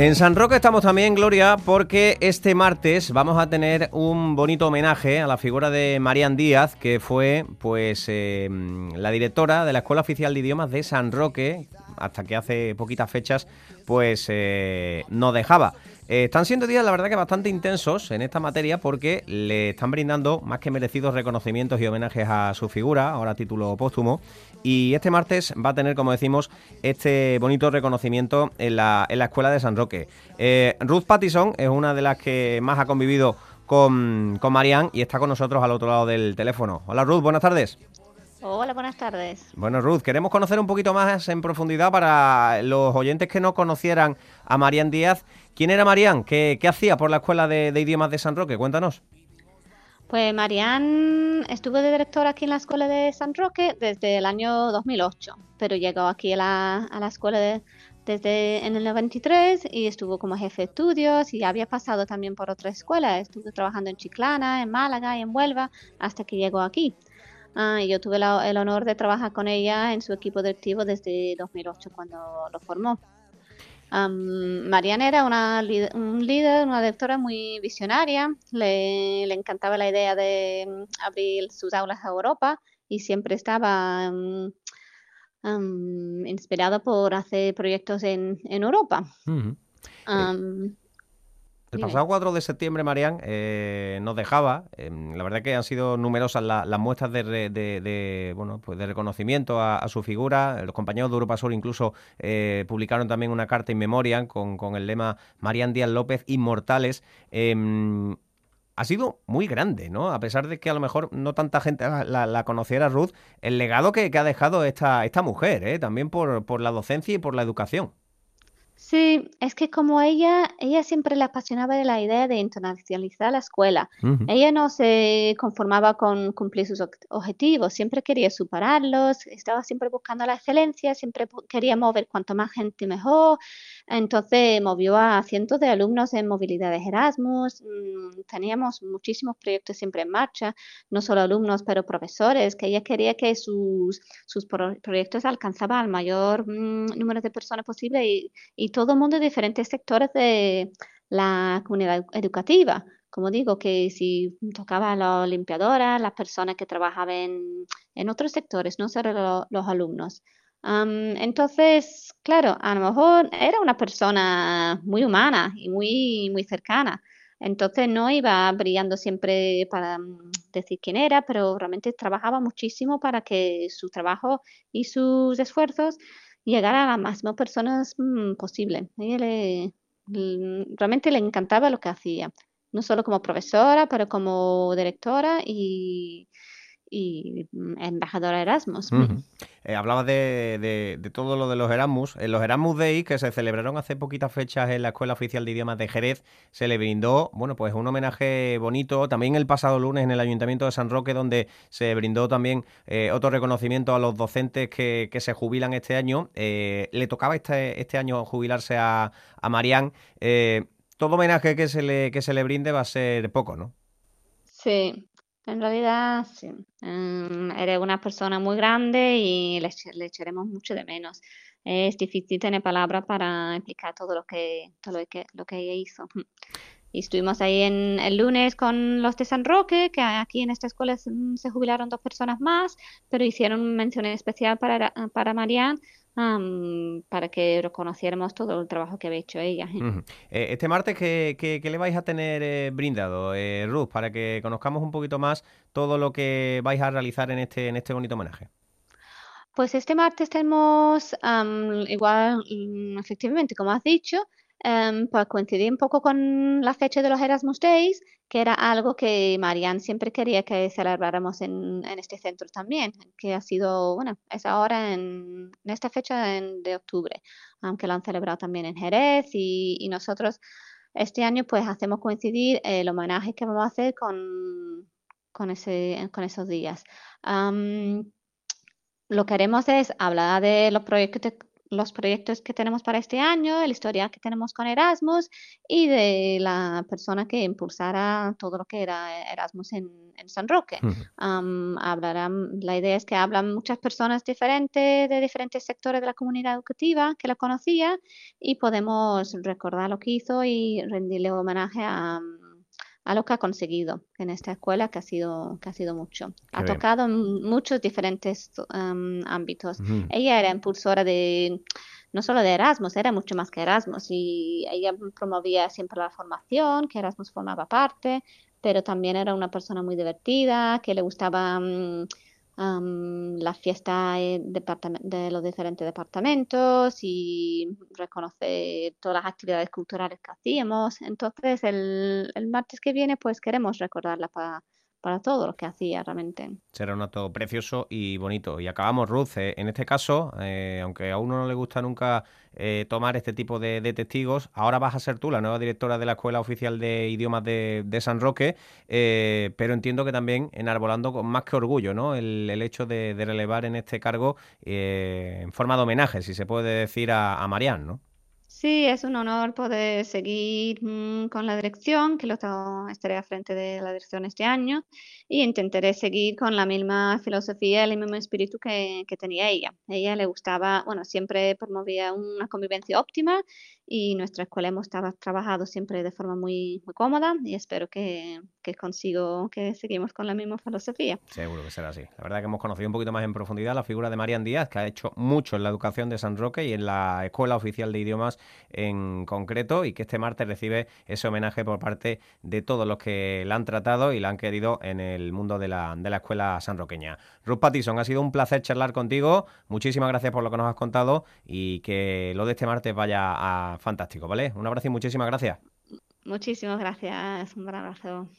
En San Roque estamos también, Gloria, porque este martes vamos a tener un bonito homenaje a la figura de Marian Díaz, que fue la directora de la Escuela Oficial de Idiomas de San Roque, hasta que hace poquitas fechas nos dejaba. Están siendo días, la verdad, que bastante intensos en esta materia, porque le están brindando más que merecidos reconocimientos y homenajes a su figura, ahora a título póstumo. Y este martes va a tener, como decimos, este bonito reconocimiento en la Escuela de San Roque. Ruth Pattison es una de las que más ha convivido con Marian y está con nosotros al otro lado del teléfono. Hola, Ruth, buenas tardes. Hola, buenas tardes. Bueno, Ruth, queremos conocer un poquito más en profundidad para los oyentes que no conocieran a Marian Díaz. ¿Quién era Marian? ¿Qué hacía por la Escuela de Idiomas de San Roque? Cuéntanos. Pues Marianne estuvo de directora aquí en la Escuela de San Roque desde el año 2008, pero llegó aquí a la escuela desde en el 93 y estuvo como jefe de estudios y había pasado también por otra escuela. Estuvo trabajando en Chiclana, en Málaga y en Huelva hasta que llegó aquí. Y yo tuve el honor de trabajar con ella en su equipo directivo desde 2008 cuando lo formó. Mariana era un líder, una directora muy visionaria, le encantaba la idea de abrir sus aulas a Europa y siempre estaba inspirada por hacer proyectos en Europa. Uh-huh. Am, El Dime. pasado 4 de septiembre, Marian, nos dejaba. La verdad que han sido numerosas las muestras pues de reconocimiento a su figura. Los compañeros de Europa Sur incluso publicaron también una carta in memoriam con el lema Marian Díaz López, Inmortales. Ha sido muy grande, ¿no? A pesar de que a lo mejor no tanta gente la conociera, Ruth, el legado que ha dejado esta mujer, también por la docencia y por la educación. Sí, es que como ella siempre le apasionaba de la idea de internacionalizar la escuela. Uh-huh. Ella no se conformaba con cumplir sus objetivos, siempre quería superarlos, estaba siempre buscando la excelencia, siempre quería mover cuanto más gente mejor. Entonces movió a cientos de alumnos en movilidades Erasmus. Teníamos muchísimos proyectos siempre en marcha, no solo alumnos, pero profesores, que ella quería que sus proyectos alcanzaban al mayor número de personas posible y todo el mundo de diferentes sectores de la comunidad educativa. Como digo, que si tocaba a las limpiadoras, las personas que trabajaban en otros sectores, no solo los alumnos. Entonces, claro, a lo mejor era una persona muy humana y muy cercana. Entonces no iba brillando siempre para decir quién era, pero realmente trabajaba muchísimo para que su trabajo y sus esfuerzos llegar a las máximas personas posible. A ella realmente le encantaba lo que hacía, no solo como profesora, pero como directora y embajadora Erasmus. Uh-huh. Hablabas de todo lo de los Erasmus. En los Erasmus Days, que se celebraron hace poquitas fechas en la Escuela Oficial de Idiomas de Jerez, se le brindó, bueno, pues un homenaje bonito. También el pasado lunes en el Ayuntamiento de San Roque, donde se brindó también otro reconocimiento a los docentes que se jubilan este año. Le tocaba este año jubilarse a Marian. Todo homenaje que se le brinde va a ser poco, ¿no? Sí, en realidad sí. Eres una persona muy grande y le echaremos mucho de menos. Es difícil tener palabras para explicar lo que ella hizo. Y estuvimos ahí el lunes con los de San Roque, que aquí en esta escuela se jubilaron dos personas más, pero hicieron una mención especial para Marianne, para que reconociéramos todo el trabajo que había hecho ella. Ujú. Este martes, ¿qué le vais a tener brindado, Ruth, para que conozcamos un poquito más todo lo que vais a realizar en este bonito homenaje? Pues este martes tenemos, igual, efectivamente, como has dicho, para coincidir un poco con la fecha de los Erasmus Days, que era algo que Marianne siempre quería que celebráramos en este centro también, que ha sido, bueno, es ahora en esta fecha de octubre, aunque lo han celebrado también en Jerez y nosotros este año pues hacemos coincidir el homenaje que vamos a hacer con esos días. Lo que haremos es hablar de los los proyectos que tenemos para este año, el historial que tenemos con Erasmus y de la persona que impulsara todo lo que era Erasmus en San Roque. La idea es que hablan muchas personas diferentes de diferentes sectores de la comunidad educativa que la conocía y podemos recordar lo que hizo y rendirle homenaje a lo que ha conseguido en esta escuela, que ha sido mucho. Qué Ha bien. tocado en muchos diferentes ámbitos. Ujú. Ella era impulsora no solo de Erasmus, era mucho más que Erasmus y ella promovía siempre la formación, que Erasmus formaba parte, pero también era una persona muy divertida, que le gustaba la fiesta de los diferentes departamentos y reconocer todas las actividades culturales que hacíamos. Entonces, el martes que viene, pues queremos recordarla para todo lo que hacía realmente. Será un acto precioso y bonito. Y acabamos, Ruth. En este caso, aunque a uno no le gusta nunca tomar este tipo de testigos, ahora vas a ser tú la nueva directora de la Escuela Oficial de Idiomas de San Roque, pero entiendo que también enarbolando con más que orgullo, ¿no? El hecho de relevar en este cargo en forma de homenaje, si se puede decir, a Marianne, ¿no? Sí, es un honor poder seguir con la dirección, estaré al frente de la dirección este año y intentaré seguir con la misma filosofía, el mismo espíritu que tenía ella. Ella le gustaba, bueno, siempre promovía una convivencia óptima y nuestra escuela hemos trabajado siempre de forma muy cómoda y espero que consigo que seguimos con la misma filosofía. Seguro que será así. La verdad que hemos conocido un poquito más en profundidad la figura de Marian Díaz, que ha hecho mucho en la educación de San Roque y en la Escuela Oficial de Idiomas en concreto, y que este martes recibe ese homenaje por parte de todos los que la han tratado y la han querido en el mundo de la escuela sanroqueña. Ruth Pattison, ha sido un placer charlar contigo. Muchísimas gracias por lo que nos has contado y que lo de este martes vaya a fantástico, ¿vale? Un abrazo y muchísimas gracias. Muchísimas gracias, un gran abrazo.